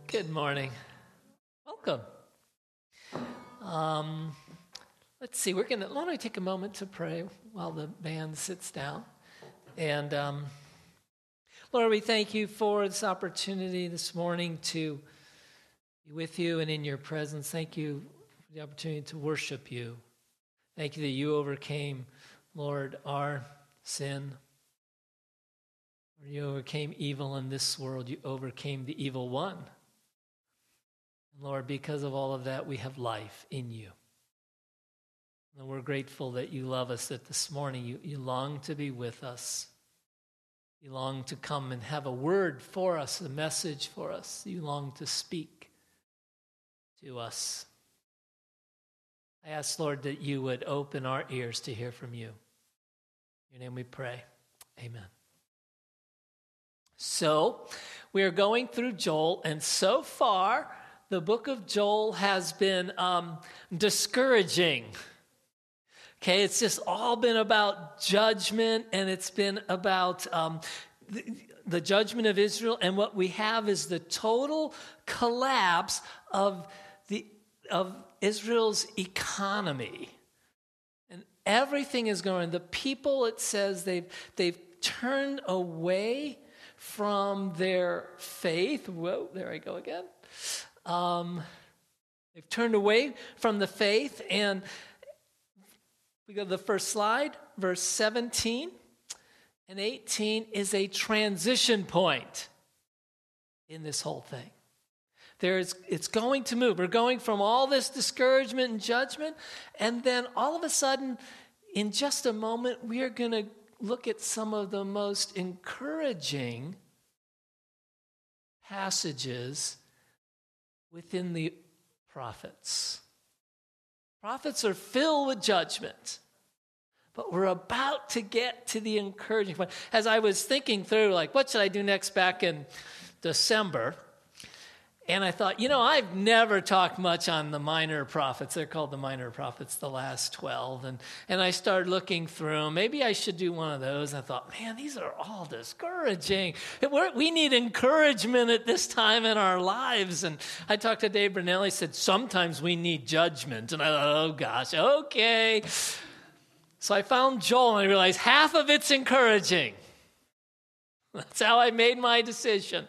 Good morning. Welcome. Let's see, why don't I take a moment to pray while the band sits down. And Lord, we thank you for this opportunity this morning to be with you and in your presence. Thank you for the opportunity to worship you. Thank you that you overcame, Lord, our sin. You overcame evil in this world. You overcame the evil one. Lord, because of all of that, we have life in you. And we're grateful that you love us, that this morning you long to be with us. You long to come and have a word for us, a message for us. You long to speak to us. I ask, Lord, that you would open our ears to hear from you. In your name we pray. Amen. So, we are going through Joel, and so far, the book of Joel has been discouraging. Okay, it's just all been about judgment, and it's been about the judgment of Israel, and what we have is the total collapse of Israel's economy. And everything is going. The people, it says, they've turned away from their faith. Whoa, there I go again. They've turned away from the faith, and we go to the first slide, verse 17 and 18 is a transition point in this whole thing. It's going to move. We're going from all this discouragement and judgment, and then all of a sudden, in just a moment, we are going to look at some of the most encouraging passages within the prophets. Prophets are filled with judgment, but we're about to get to the encouraging point. As I was thinking through, what should I do next back in December? And I thought, I've never talked much on the minor prophets. They're called the minor prophets, the last 12. And I started looking through them. Maybe I should do one of those. I thought, man, these are all discouraging. We need encouragement at this time in our lives. And I talked to Dave Brunelli. He said, sometimes we need judgment. And I thought, oh, gosh, okay. So I found Joel, and I realized half of it's encouraging. That's how I made my decision.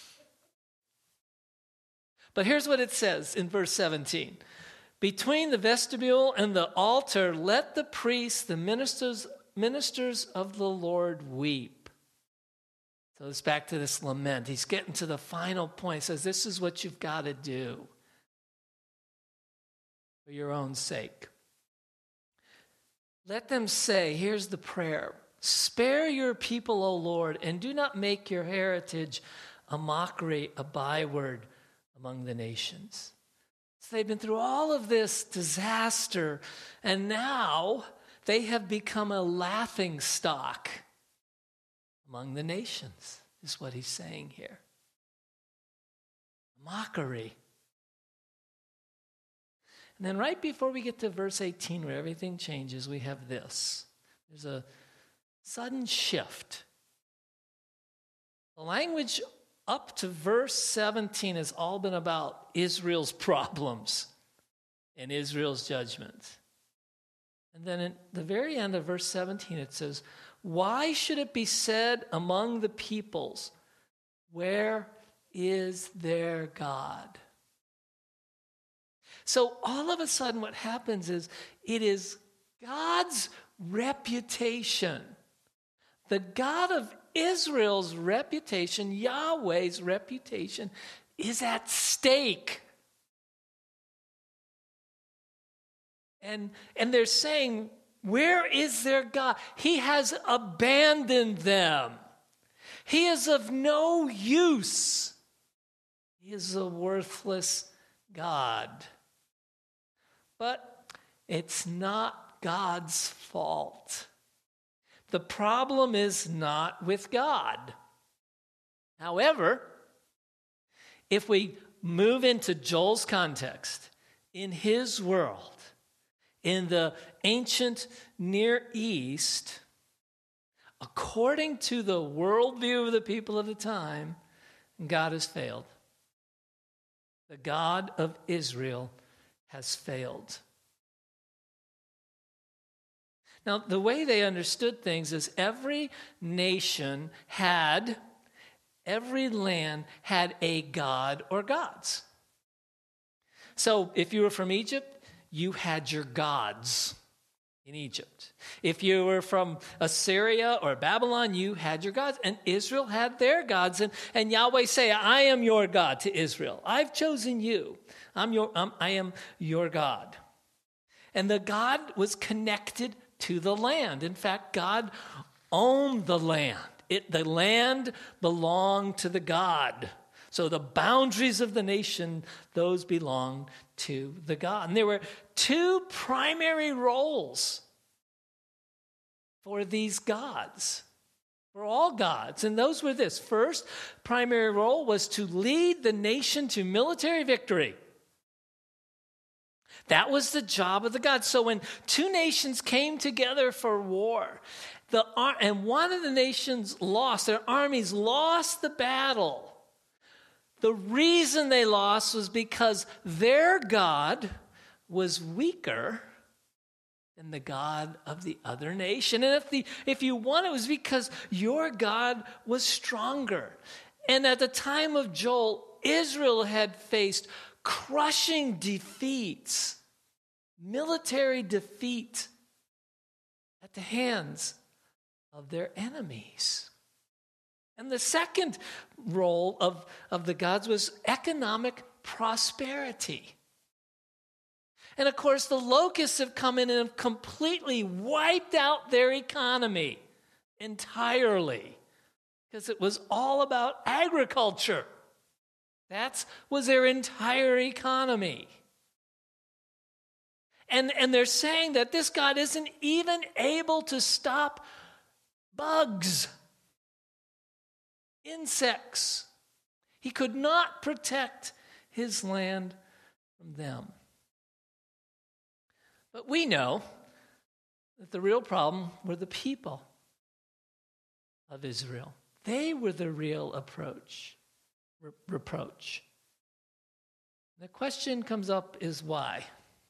But here's what it says in verse 17. Between the vestibule and the altar, let the priests, the ministers of the Lord, weep. So it's back to this lament. He's getting to the final point. He says, this is what you've got to do for your own sake. Let them say, here's the prayer, spare your people, O Lord, and do not make your heritage a mockery, a byword among the nations. So they've been through all of this disaster, and now they have become a laughing stock among the nations, is what he's saying here. Mockery. And then right before we get to verse 18, where everything changes, we have this. There's a sudden shift. The language up to verse 17 has all been about Israel's problems and Israel's judgment. And then at the very end of verse 17, it says, why should it be said among the peoples, where is their God? So all of a sudden what happens is it is God's reputation, the God of Israel's reputation, Yahweh's reputation, is at stake. And they're saying, where is their God? He has abandoned them. He is of no use. He is a worthless God. But it's not God's fault. The problem is not with God. However, if we move into Joel's context, in his world, in the ancient Near East, according to the worldview of the people of the time, God has failed. The God of Israel has failed. Now, the way they understood things is every land had a god or gods. So if you were from Egypt, you had your gods in Egypt. If you were from Assyria or Babylon, you had your gods. And Israel had their gods. And Yahweh say, I am your God to Israel. I've chosen you. I am your God. And the God was connected to the land. In fact, God owned the land. The land belonged to the God. So the boundaries of the nation, those belonged to the God. And there were two primary roles for these gods, for all gods. And those were this. First primary role was to lead the nation to military victory. That was the job of the gods. So when two nations came together for war, and one of the nations lost, their armies lost the battle. The reason they lost was because their God was weaker than the God of the other nation. And if you won, it was because your God was stronger. And at the time of Joel, Israel had faced crushing defeats, military defeat at the hands of their enemies. And the second role of the gods was economic prosperity. And of course, the locusts have come in and have completely wiped out their economy entirely because it was all about agriculture. That was their entire economy. And they're saying that this God isn't even able to stop bugs, insects. He could not protect his land from them. But we know that the real problem were the people of Israel. They were the real reproach. The question comes up is why?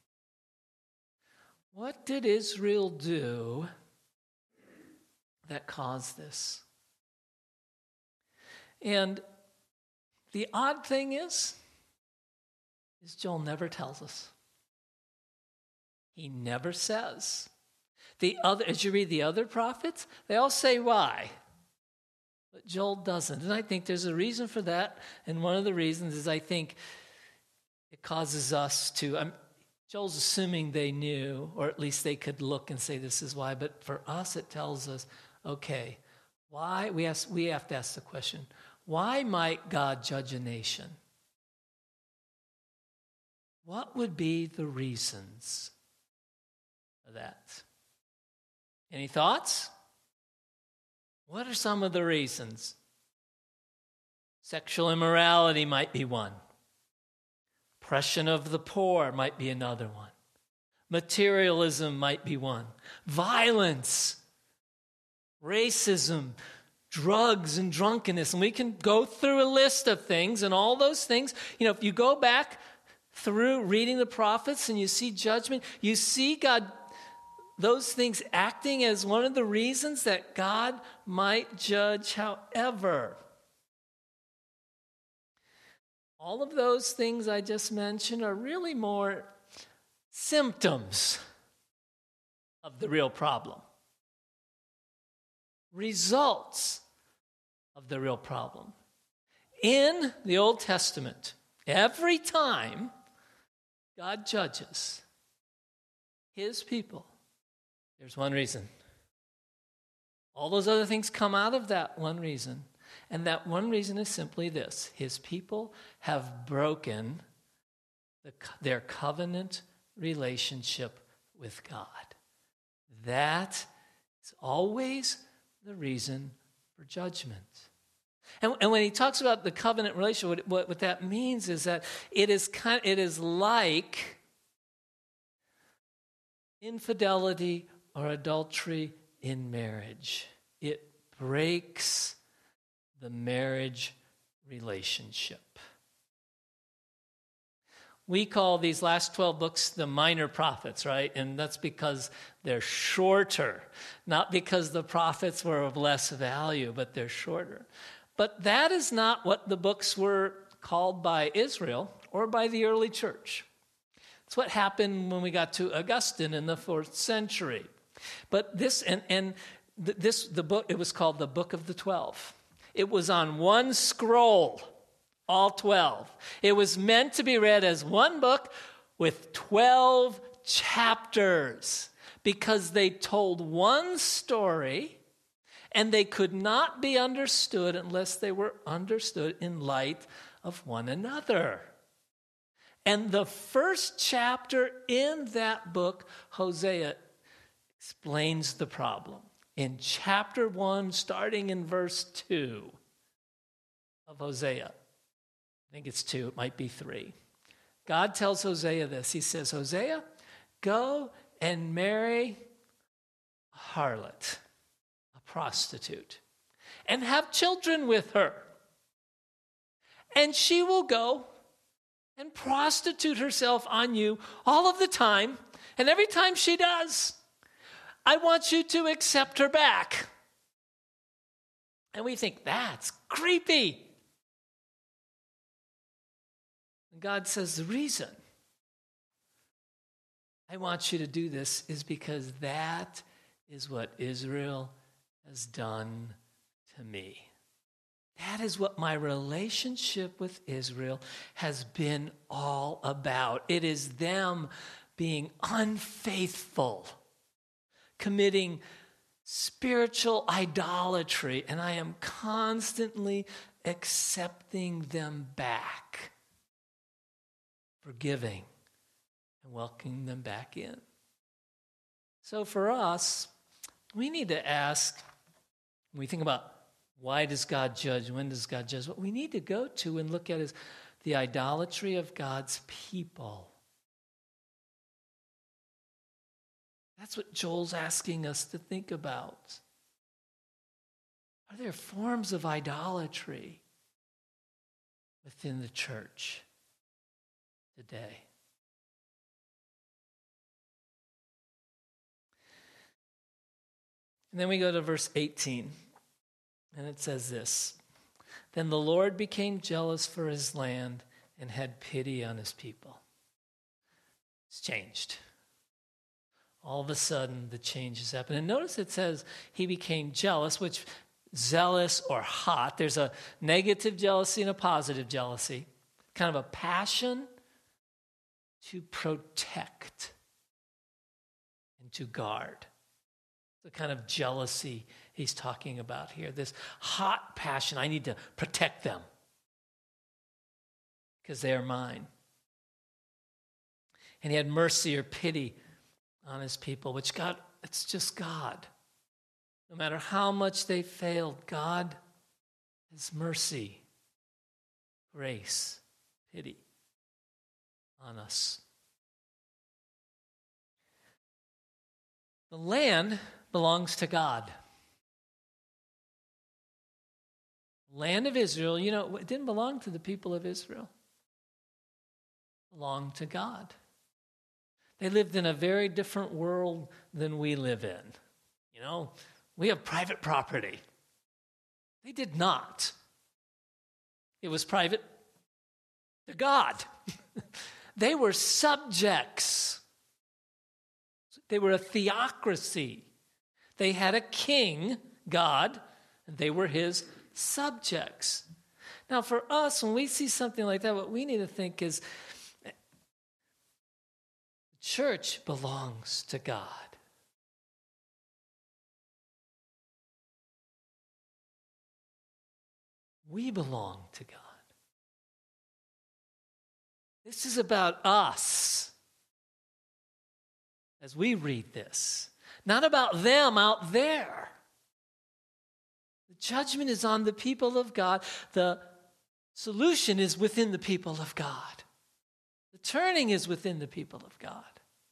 What did Israel do that caused this? And the odd thing is Joel never tells us. He never says. As you read the other prophets, they all say why. But Joel doesn't. And I think there's a reason for that. And one of the reasons is I think it causes us to, Joel's assuming they knew, or at least they could look and say this is why. But for us, it tells us, okay, why? We have to ask the question, why might God judge a nation? What would be the reasons for that? Any thoughts? What are some of the reasons? Sexual immorality might be one. Oppression of the poor might be another one. Materialism might be one. Violence, racism, drugs and drunkenness. And we can go through a list of things, and all those things, if you go back through reading the prophets and you see judgment, you see God, those things acting as one of the reasons that God might judge. However, all of those things I just mentioned are really more symptoms of the real problem. Results of the real problem. In the Old Testament, every time God judges his people, there's one reason. All those other things come out of that one reason. And that one reason is simply this: his people have broken their covenant relationship with God. That is always the reason for judgment. And when he talks about the covenant relationship, what that means is that it is like infidelity or adultery in marriage. It breaks the marriage relationship. We call these last 12 books the minor prophets, right? And that's because they're shorter, not because the prophets were of less value, but they're shorter. But that is not what the books were called by Israel or by the early church. It's what happened when we got to Augustine in the 4th century. But the book, it was called the Book of the 12. It was on one scroll, all 12. It was meant to be read as one book with 12 chapters because they told one story and they could not be understood unless they were understood in light of one another. And the first chapter in that book, Hosea, explains the problem. In chapter 1, starting in verse 2 of Hosea, I think it's 2, it might be 3. God tells Hosea this. He says, Hosea, go and marry a harlot, a prostitute, and have children with her. And she will go and prostitute herself on you all of the time. And every time she does, I want you to accept her back. And we think, that's creepy. And God says, the reason I want you to do this is because that is what Israel has done to me. That is what my relationship with Israel has been all about. It is them being unfaithful, committing spiritual idolatry, and I am constantly accepting them back, forgiving, and welcoming them back in. So for us, we need to ask, when we think about why does God judge, when does God judge, what we need to go to and look at is the idolatry of God's people. That's what Joel's asking us to think about. Are there forms of idolatry within the church today? And then we go to verse 18, and it says this, Then the Lord became jealous for his land and had pity on his people. It's changed. All of a sudden, the change has happened. And notice it says he became jealous, which zealous or hot. There's a negative jealousy and a positive jealousy. Kind of a passion to protect and to guard. The kind of jealousy he's talking about here. This hot passion. I need to protect them because they are mine. And he had mercy or pity on his people, which God, it's just God. No matter how much they failed, God has mercy, grace, pity on us. The land belongs to God. The land of Israel, it didn't belong to the people of Israel. It belonged to God. They lived in a very different world than we live in. We have private property. They did not. It was private to God. They were subjects. They were a theocracy. They had a king, God, and they were his subjects. Now, for us, when we see something like that, what we need to think is, church belongs to God. We belong to God. This is about us as we read this, not about them out there. The judgment is on the people of God. The solution is within the people of God. The turning is within the people of God.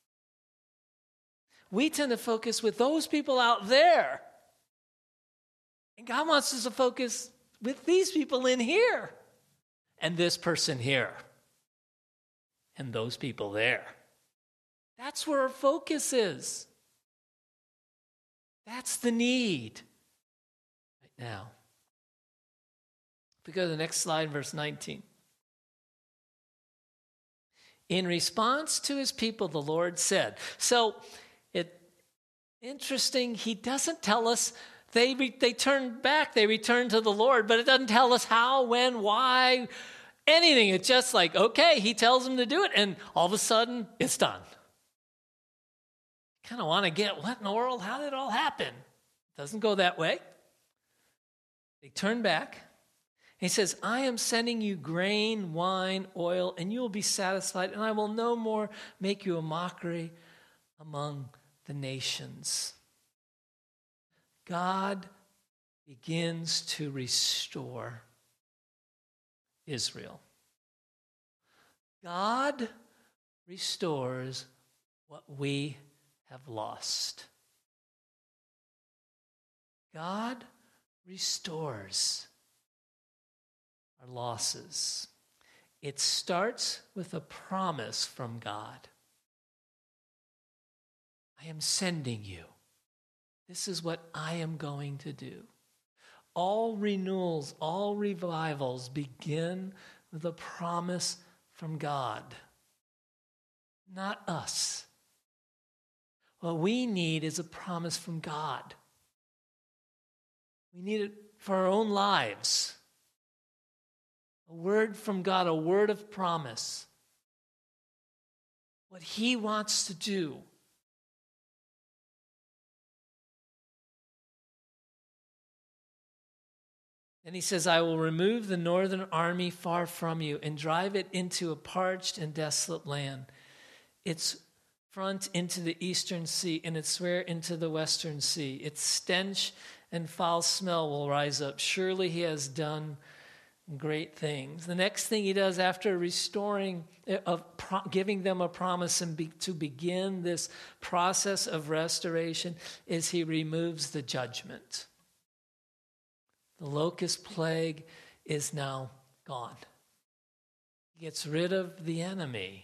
We tend to focus with those people out there. And God wants us to focus with these people in here and this person here. and those people there. That's where our focus is. That's the need right now. If we go to the next slide, verse 19. In response to his people, the Lord said. So, interesting, he doesn't tell us they turned back, they returned to the Lord, but it doesn't tell us how, when, why, anything. It's just like, okay, he tells them to do it, and all of a sudden, it's done. Kind of want to get, what in the world? How did it all happen? It doesn't go that way. They turn back. He says, I am sending you grain, wine, oil, and you will be satisfied, and I will no more make you a mockery among the nations. God begins to restore Israel. God restores what we have lost. God restores our losses. It starts with a promise from God. I am sending you. This is what I am going to do. All renewals, all revivals begin with a promise from God, not us. What we need is a promise from God. We need it for our own lives. A word from God, a word of promise. What he wants to do. And he says, I will remove the northern army far from you and drive it into a parched and desolate land. Its front into the eastern sea and its rear into the western sea. Its stench and foul smell will rise up. Surely he has done great things. The next thing he does after restoring, giving them a promise and to begin this process of restoration is he removes the judgment. The locust plague is now gone. He gets rid of the enemy.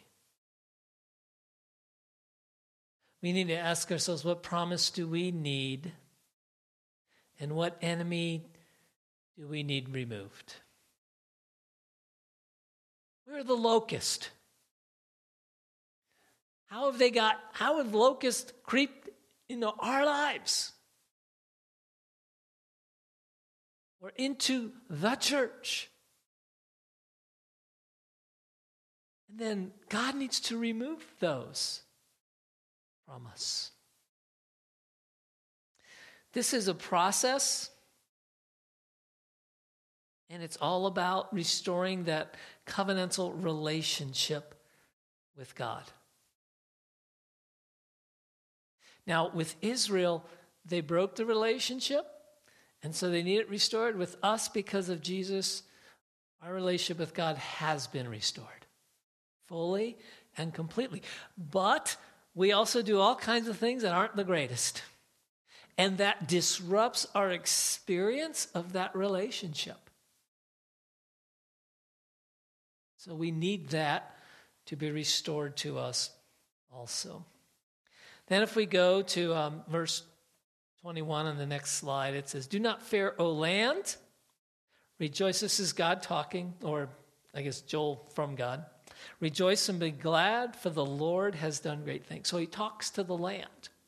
We need to ask ourselves, what promise do we need? And what enemy do we need removed? Where the locust? How have locusts creeped into our lives? Or into the church? And then God needs to remove those from us. This is a process, and it's all about restoring that covenantal relationship with God. Now, with Israel, they broke the relationship, and so they need it restored. With us, because of Jesus, our relationship with God has been restored fully and completely. But we also do all kinds of things that aren't the greatest, and that disrupts our experience of that relationship. So we need that to be restored to us also. Then if we go to verse 21 on the next slide, it says, do not fear, O land. Rejoice. This is God talking, or I guess Joel from God. Rejoice and be glad, for the Lord has done great things. So he talks to the land.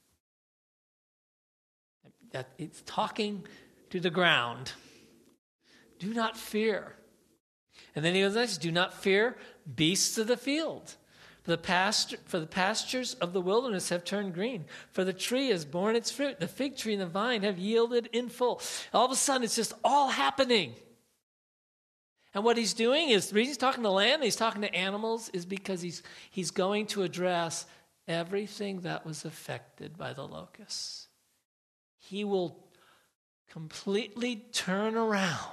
That it's talking to the ground. Do not fear. And then he goes next, do not fear beasts of the field. For the pastures of the wilderness have turned green. For the tree has borne its fruit. The fig tree and the vine have yielded in full. All of a sudden, it's just all happening. And what he's doing is, the reason he's talking to land, he's talking to animals, is because he's going to address everything that was affected by the locusts. He will completely turn around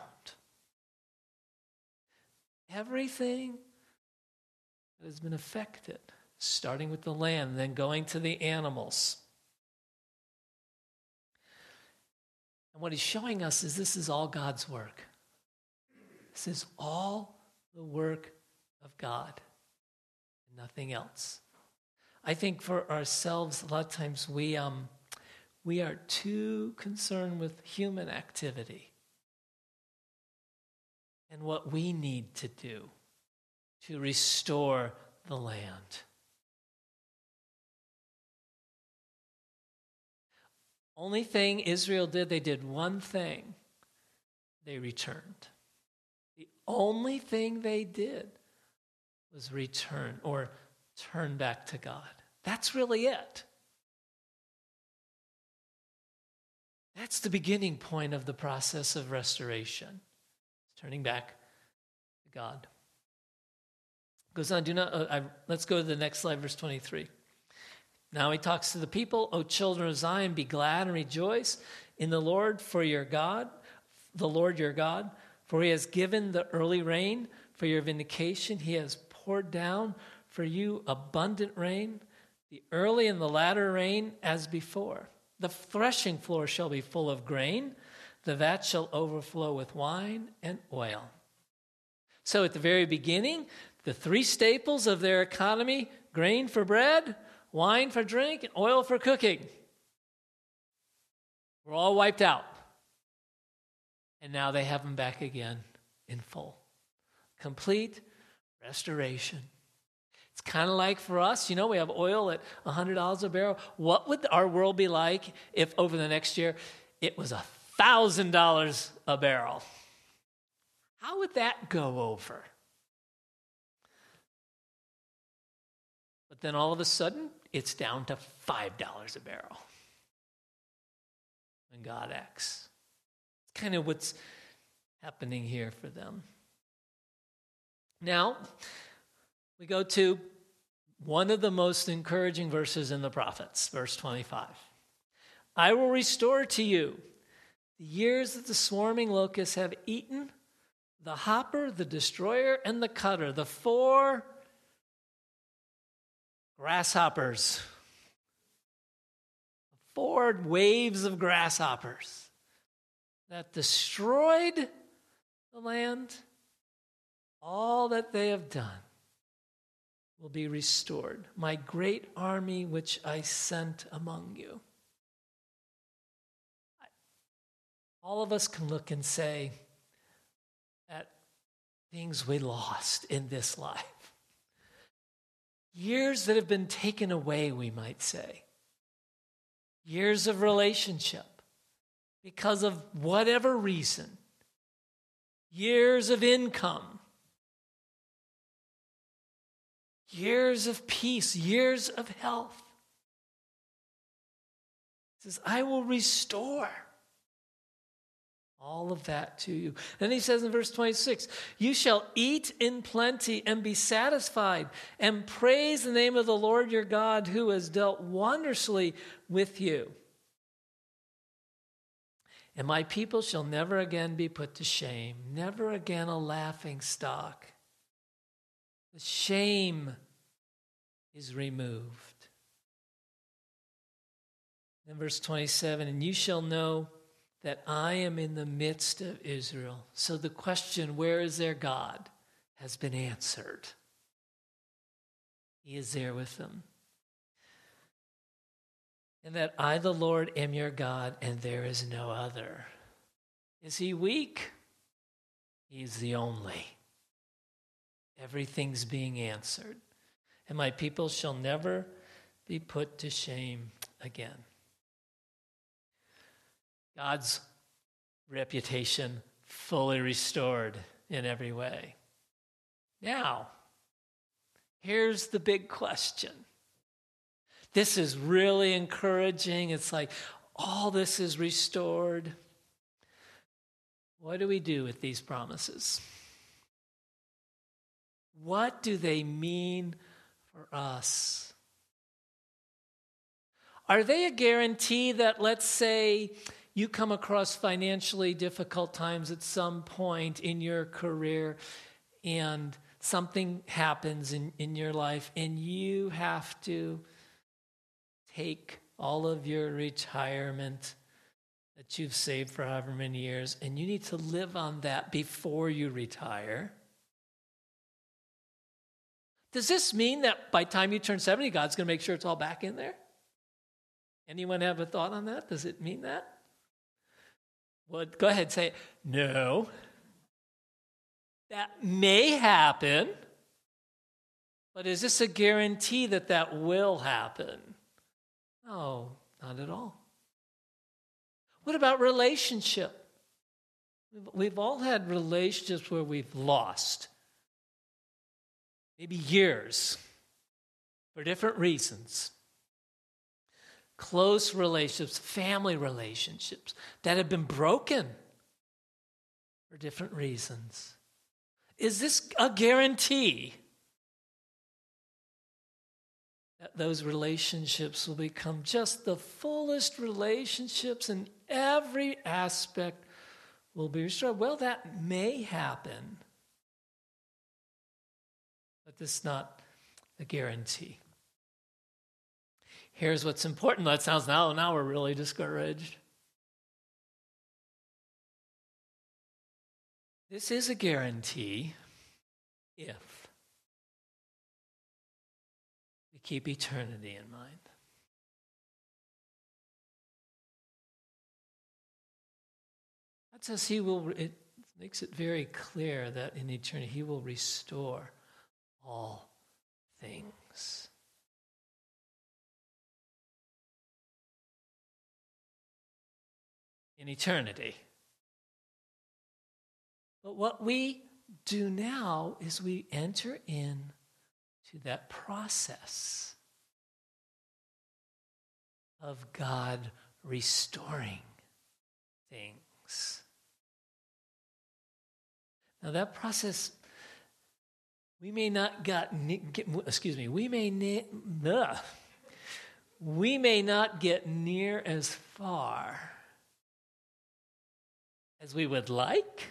everything that has been affected, starting with the land, then going to the animals. And what he's showing us is this is all God's work. This is all the work of God. nothing else. I think for ourselves, a lot of times we are too concerned with human activity and what we need to do to restore the land. Only thing Israel did, they did one thing. They returned. The only thing they did was return or turn back to God. That's really it. That's the beginning point of the process of restoration. Turning back to God. Goes on, let's go to the next slide, verse 23. Now he talks to the people, O children of Zion, be glad and rejoice in the Lord for your God, the Lord your God, for he has given the early rain for your vindication. He has poured down for you abundant rain, the early and the latter rain as before. The threshing floor shall be full of grain, the vat shall overflow with wine and oil. So at the very beginning, the three staples of their economy, grain for bread, wine for drink, and oil for cooking, were all wiped out. And now they have them back again in full. Complete restoration. It's kind of like for us, we have oil at $100 a barrel. What would our world be like if over the next year it was $1,000 a barrel? How would that go over? But then all of a sudden, it's down to $5 a barrel. And God acts. It's kind of what's happening here for them. Now, we go to one of the most encouraging verses in the prophets, verse 25. I will restore to you the years that the swarming locusts have eaten, the hopper, the destroyer, and the cutter, the four grasshoppers, 4 waves of grasshoppers that destroyed the land. All that they have done will be restored. My great army which I sent among you. All of us can look and say at things we lost in this life. Years that have been taken away, we might say. Years of relationship because of whatever reason. Years of income. Years of peace. Years of health. He says, I will restore all of that to you. Then he says in verse 26, you shall eat in plenty and be satisfied and praise the name of the Lord your God who has dealt wondrously with you. And my people shall never again be put to shame, never again a laughing stock. The shame is removed. In verse 27, and you shall know that I am in the midst of Israel. So the question, where is their God, has been answered. He is there with them. And that I, the Lord, am your God, and there is no other. Is he weak? He's the only. Everything's being answered. And my people shall never be put to shame again. God's reputation fully restored in every way. Now, here's the big question. This is really encouraging. It's like all this is restored. What do we do with these promises? What do they mean for us? Are they a guarantee that, let's say, you come across financially difficult times at some point in your career and something happens in your life and you have to take all of your retirement that you've saved for however many years and you need to live on that before you retire? Does this mean that by the time you turn 70, God's going to make sure it's all back in there? Anyone have a thought on that? Does it mean that? Well, go ahead, say it. No. That may happen, but is this a guarantee that that will happen? No, not at all. What about relationship? We've all had relationships where we've lost, maybe years, for different reasons. Close relationships, family relationships that have been broken for different reasons. Is this a guarantee that those relationships will become just the fullest relationships and every aspect will be restored? Well, that may happen, but this is not a guarantee. Here's what's important. That sounds now we're really discouraged. This is a guarantee if we keep eternity in mind. God says it makes it very clear that in eternity he will restore all things. In eternity. But what we do now is we enter into that process of God restoring things. Now that process, we may not get near as far as we would like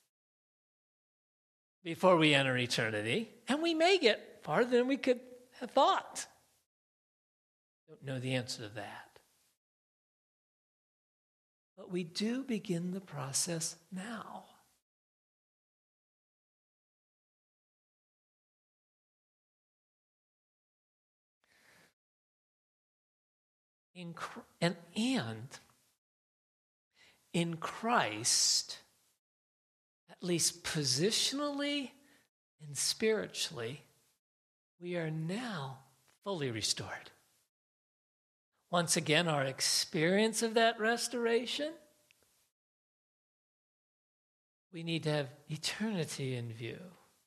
before we enter eternity, and we may get farther than we could have thought. Don't know the answer to that. But we do begin the process now. And in Christ, at least positionally and spiritually, we are now fully restored. Once again, our experience of that restoration, we need to have eternity in view.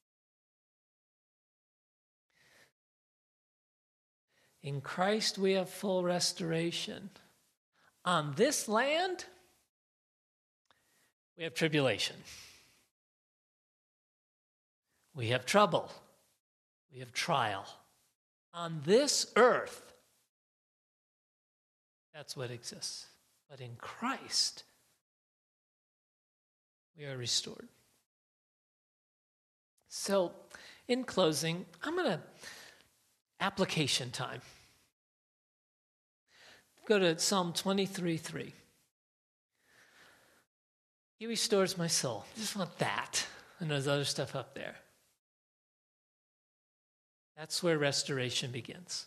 In Christ, we have full restoration. On this land, we have tribulation. We have trouble. We have trial. On this earth, that's what exists. But in Christ, we are restored. So, in closing, application time. Go to Psalm 23:3. He restores my soul. I just want that. And there's other stuff up there. That's where restoration begins.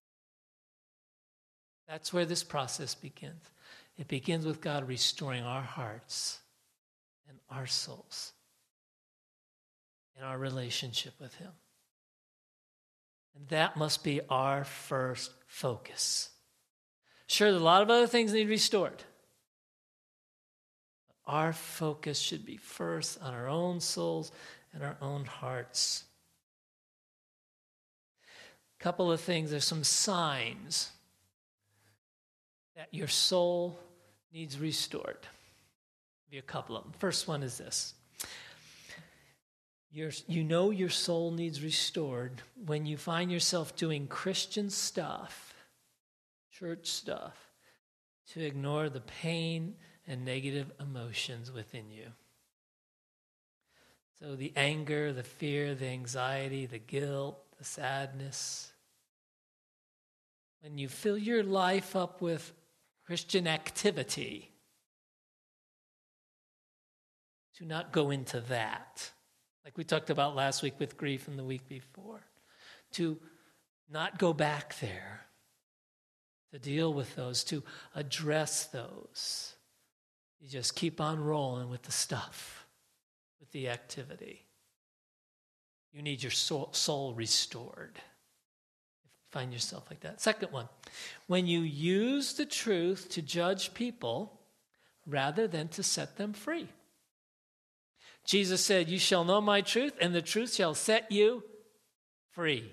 That's where this process begins. It begins with God restoring our hearts and our souls and our relationship with him. And that must be our first focus. Sure, a lot of other things need restored. But our focus should be first on our own souls and our own hearts. A couple of things, there's some signs that your soul needs restored. I'll give you a couple of them. First one is this. You know your soul needs restored when you find yourself doing Christian stuff, church stuff, to ignore the pain and negative emotions within you. So the anger, the fear, the anxiety, the guilt, the sadness. When you fill your life up with Christian activity, do not go into that. Like we talked about last week with grief and the week before. to not go back there, to deal with those, to address those. You just keep on rolling with the stuff, with the activity. You need your soul restored. Find yourself like that. Second one, when you use the truth to judge people rather than to set them free. Jesus said, "You shall know my truth, and the truth shall set you free."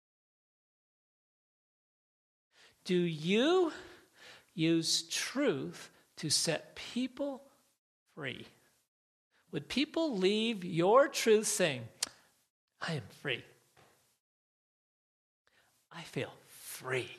Do you use truth to set people free? Would people leave your truth saying, "I am free. I feel free"?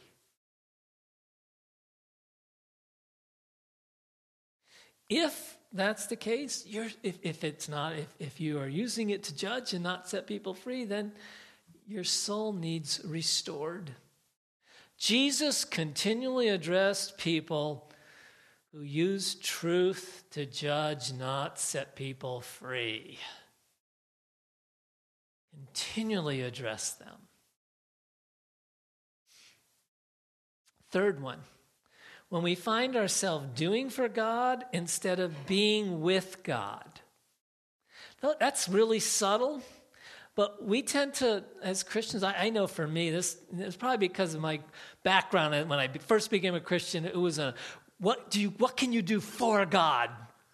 If that's the case, if you are using it to judge and not set people free, then your soul needs restored. Jesus continually addressed people who use truth to judge, not set people free. Continually address them. Third one, when we find ourselves doing for God instead of being with God. That's really subtle, but we tend to, as Christians, I know for me, this is probably because of my background. When I first became a Christian, it was what can you do for God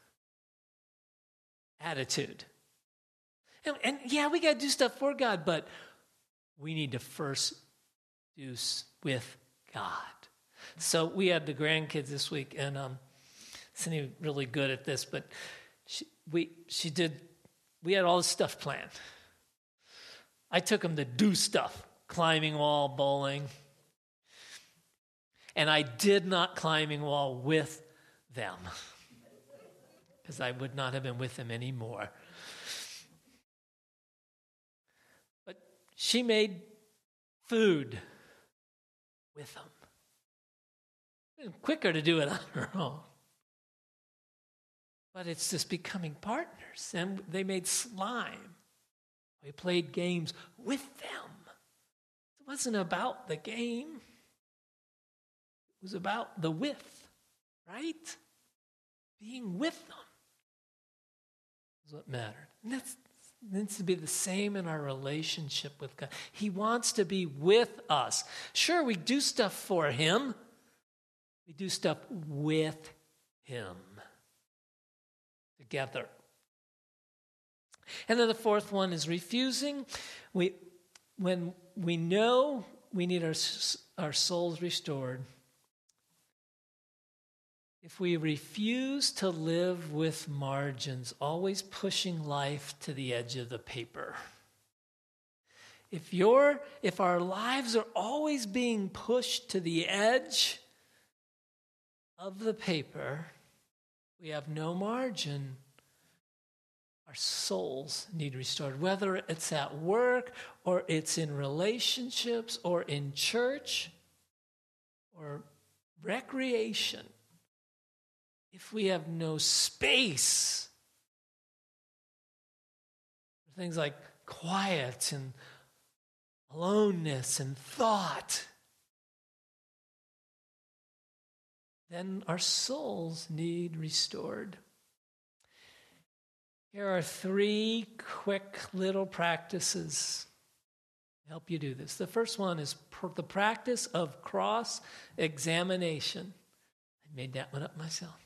attitude. And yeah, we got to do stuff for God, but we need to first do with God. So we had the grandkids this week, and Cindy really good at this, but we had all this stuff planned. I took them to do stuff, climbing wall, bowling, and I did not climbing wall with them because I would not have been with them anymore. But she made food with them. Quicker to do it on her own. But it's just becoming partners. And they made slime. We played games with them. It wasn't about the game. It was about the with, right? Being with them is what mattered. And that needs to be the same in our relationship with God. He wants to be with us. Sure, we do stuff for him. We do stuff with him together. And then the fourth one is refusing. When we know we need our souls restored, if we refuse to live with margins, always pushing life to the edge of the paper. If our lives are always being pushed to the edge of the paper, we have no margin. Our souls need restored, whether it's at work or it's in relationships or in church or recreation. If we have no space for things like quiet and aloneness and thought, then our souls need restored. Here are 3 quick little practices to help you do this. The first one is the practice of cross-examination. I made that one up myself.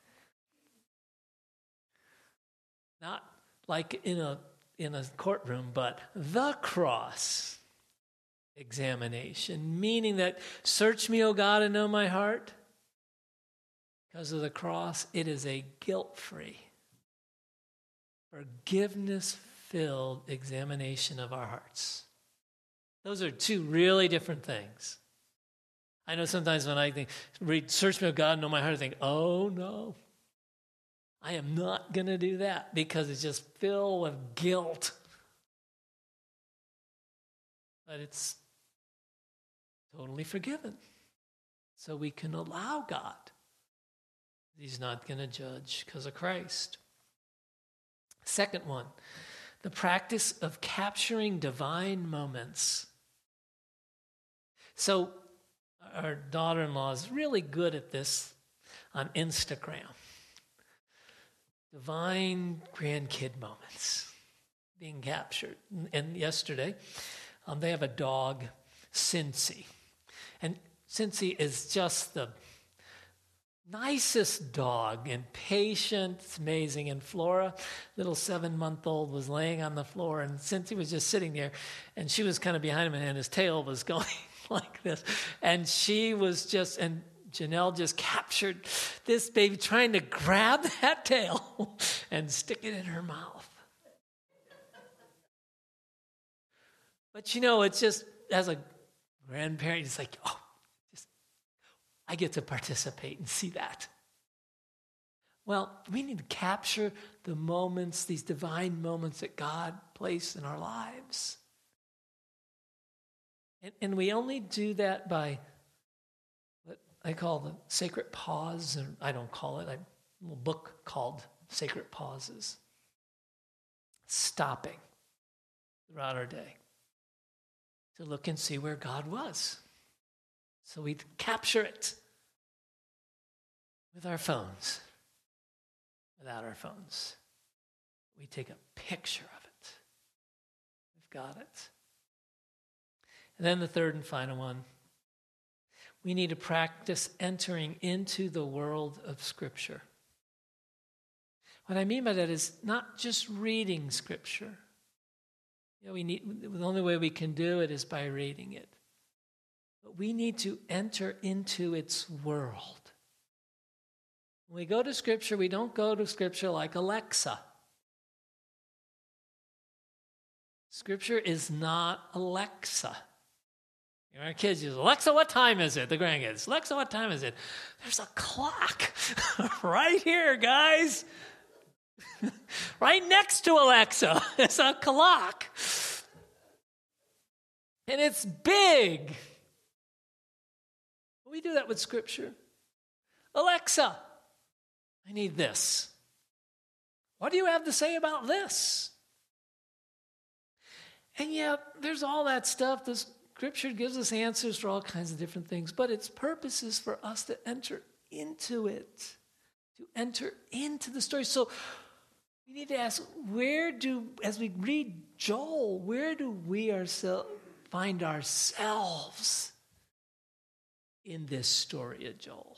Not like in a courtroom, but the cross examination, meaning that search me, O God, and know my heart. Because of the cross, it is a guilt-free, forgiveness-filled examination of our hearts. Those are 2 really different things. I know sometimes when I read search me, O God, and know my heart, I think, oh no, I am not going to do that because it's just filled with guilt. But it's totally forgiven. So we can allow God. He's not going to judge because of Christ. Second one, the practice of capturing divine moments So our daughter-in-law is really good at this on Instagram. Divine grandkid moments being captured. And yesterday, they have a dog, Cincy. And Cincy is just the nicest dog and patient. It's amazing. And Flora, little 7-month-old, was laying on the floor, and Cincy was just sitting there, and she was kind of behind him, and his tail was going like this. And she was just, and Janelle just captured this baby trying to grab that tail and stick it in her mouth. But it's just, as a grandparent, it's like, I get to participate and see that. Well, we need to capture the moments, these divine moments that God placed in our lives. And we only do that by what I call the sacred pause, and I don't call it, a little book called Sacred Pauses. Stopping throughout our day to look and see where God was. So we capture it with our phones. Without our phones, we take a picture of it. We've got it. And then the third and final one, we need to practice entering into the world of Scripture. What I mean by that is not just reading Scripture. The only way we can do it is by reading it. But we need to enter into its world. When we go to Scripture, we don't go to Scripture like Alexa. Scripture is not Alexa. Our kids use, Alexa, what time is it? The grandkids, Alexa, what time is it? There's a clock right here, guys. Right next to Alexa is a clock. And it's big. We do that with Scripture. Alexa, I need this. What do you have to say about this? And yeah, there's all that stuff. The Scripture gives us answers for all kinds of different things, but its purpose is for us to enter into it, to enter into the story. So we need to ask, as we read Joel, where do we find ourselves in this story of Joel?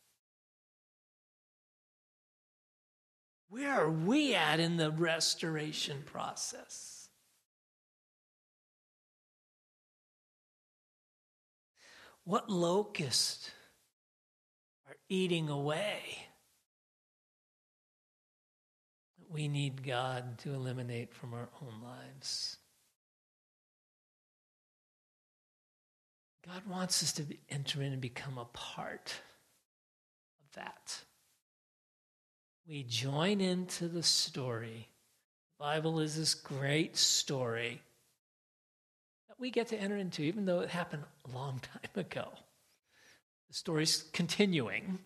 Where are we at in the restoration process? What locusts are eating away that we need God to eliminate from our own lives? God wants us to enter in and become a part of that. We join into the story. The Bible is this great story that we get to enter into, even though it happened a long time ago. The story's continuing.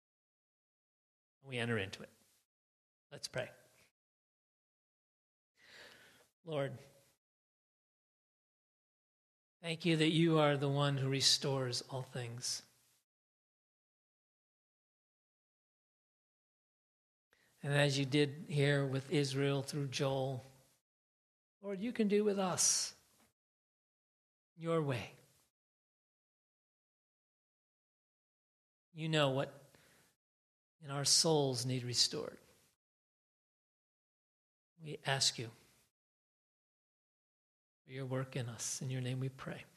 We enter into it. Let's pray. Lord, thank you that you are the one who restores all things. And as you did here with Israel through Joel, Lord, you can do with us your way. You know what in our souls need restored. We ask you for your work in us. In your name we pray.